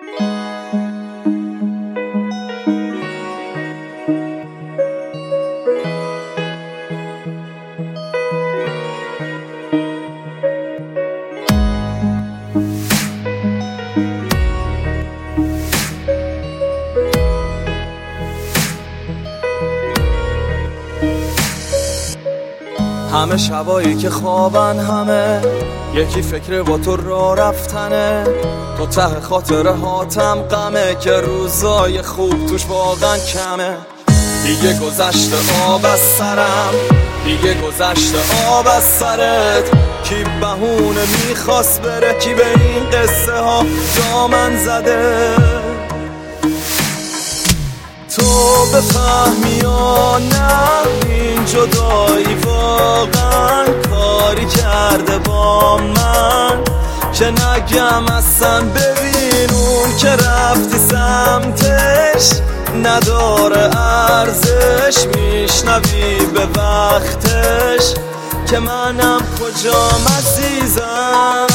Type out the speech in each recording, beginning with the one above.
همه شبایی که خوابن همه یکی فکر با تو راه رفتنه، تو ته خاطره هاتم غمه که روزای خوب توش واقعا کمه. دیگه گذشته آب از سرم، دیگه گذشته آب از سرت. کی بهونه میخواست بره، کی به این قصه ها دامن زده. تو بفهمی یا نه این جدایی واقعا کاری کرده با من که نگم اصلا. ببین اون که رفتی سمتش نداره ارزش، میشنوی به وقتش که منم کجام عزیزم.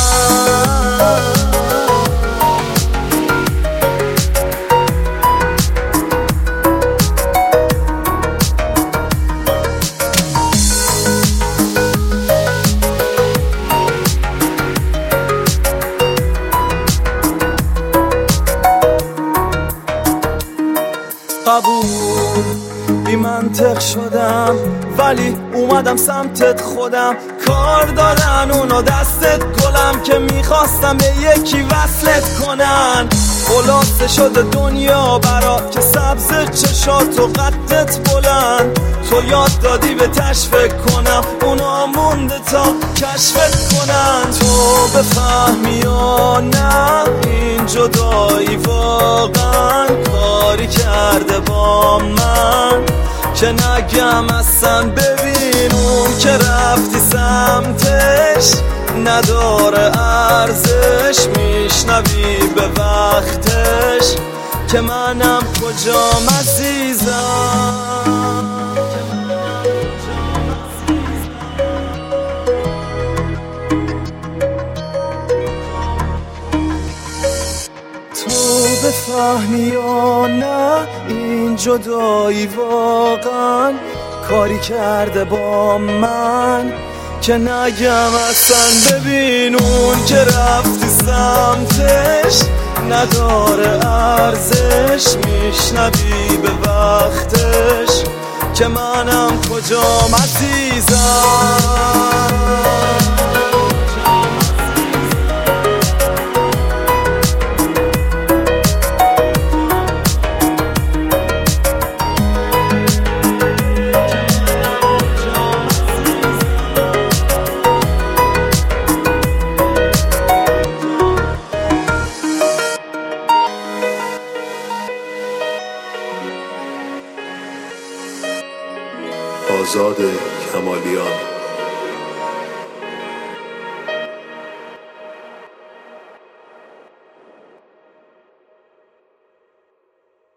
قبول بی منطق شدم ولی اومدم سمتت خودم. کار دارن اونا دستت گلم که میخواستم به یکی وصلت کنن. خلاصه شده دنیا برا که سبز چشات و قدت بلند. تو یاد دادی به فکر کنم، اونا مونده تا کشفت کنن. تو بفهمی یا نه این جدایی واقعا کاری کرده با من که نگم اصلا. ببین اون که رفتی سمتش نداره ارزش، میشنوی به وقتش که منم کجام عزیزم. تو بفهمی یا نه این جدایی واقعا کاری کرده با من که نگم اصلا. ببین اون که رفتی سمتش نداره ارزش، میشنوی به وقتش که منم کجام عزیزم. آزاد کمالیان.